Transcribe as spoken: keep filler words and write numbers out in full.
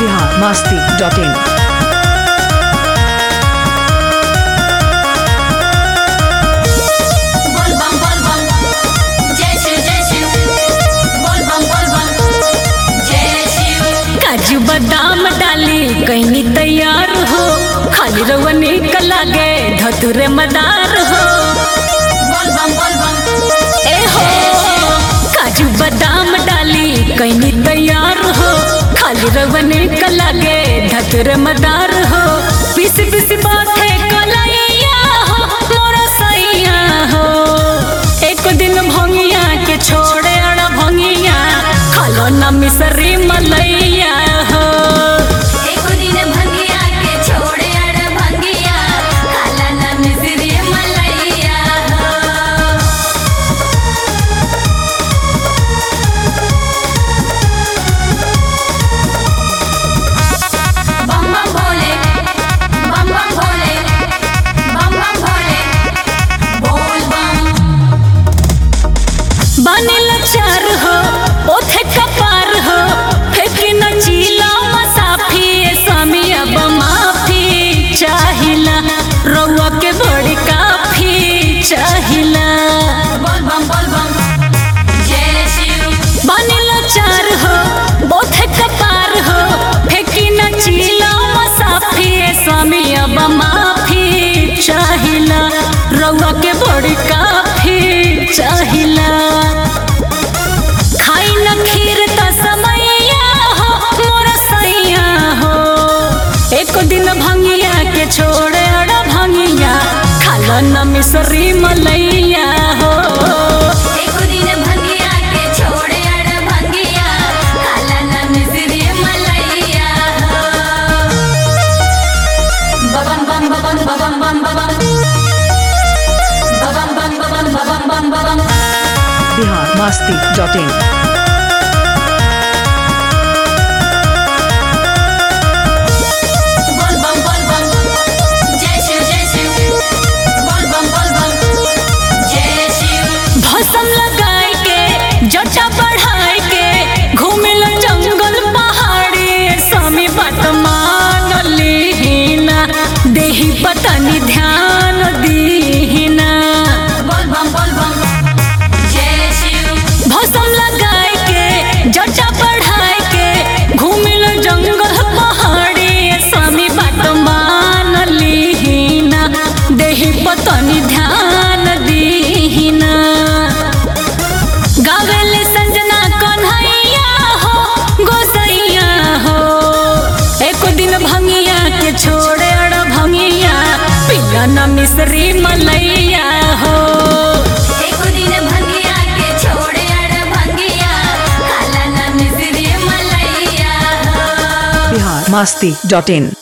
Bihar Masti dot इन। काजू बादाम डाली कहीं तैयार हो, खाली रवनी कला गे धतुरे मदार हो। ए हो काजू बादाम डाली कहीं तैयार हो, खाली रवनी कला गे धतुरे मदार हो। पिस पिस बाथे कलैया हो मोरा सैया हो, एक दिन भंगिया के छोड़े अड़ा भंगिया खालो ना मिसरी मलैया हो। एक दिन भंगिया के छोड़े अड़ भंगिया खाला ना मिसरी मलैया हो। बम बम भोले बम बम भोले बम बम भोले बोल बम। बनिल चार हो ओथे कपार हो, फेंकी न चीला मसाफी स्वामी अब माफी चाहिला, रउआ के बड़ी काफी चाहिला। बोल बम बोल बम जय शिव। बनिल चार हो ओथे कपार हो, फेंकी न चीला मसाफी स्वामी अब माफी चाहिला, रउआ के बड़ी काफी चाहिला। खाई न खीर त समैया हो मोरा सैया हो, एक दिन भंगिया के छोड़े अड़ा भंगिया खाला न मिसरी मलैया हो। एक दिन भंगिया के छोड़े अड़ भंगिया खाला ना मिसरी मलैया हो। बबम बम बबम बबम बम बबम बबम बम बबम बबम बम बबम। Bihar Masti dot in. बोल बम बोल बम जय शिव जय शिव। बोल बम बोल बम जय शिव। भसम लगाए के जटा बढ़ाए के घूमिल जंगल पहाड़ी स्वामी बात मान लीना, देही पतनी ध्यान दीना। बोल बम बोल बम जय शिव। भसम लगाए के जटा बढ़ाए के घूमिल जंगल पहाड़ी स्वामी बात मान लीना, देही पतनी ध्यान दीना। गावेले संजना कन्हैया हो गोसैया हो, एक दिन भंगिया के छोड़े अड़ भंगिया पिला न मिसरी मलैया हो। एक दिन भंगिया के छोड़े अड़ भंगिया खाला ना मिसरी मलैया हो। बिहार मस्ती डॉट इन।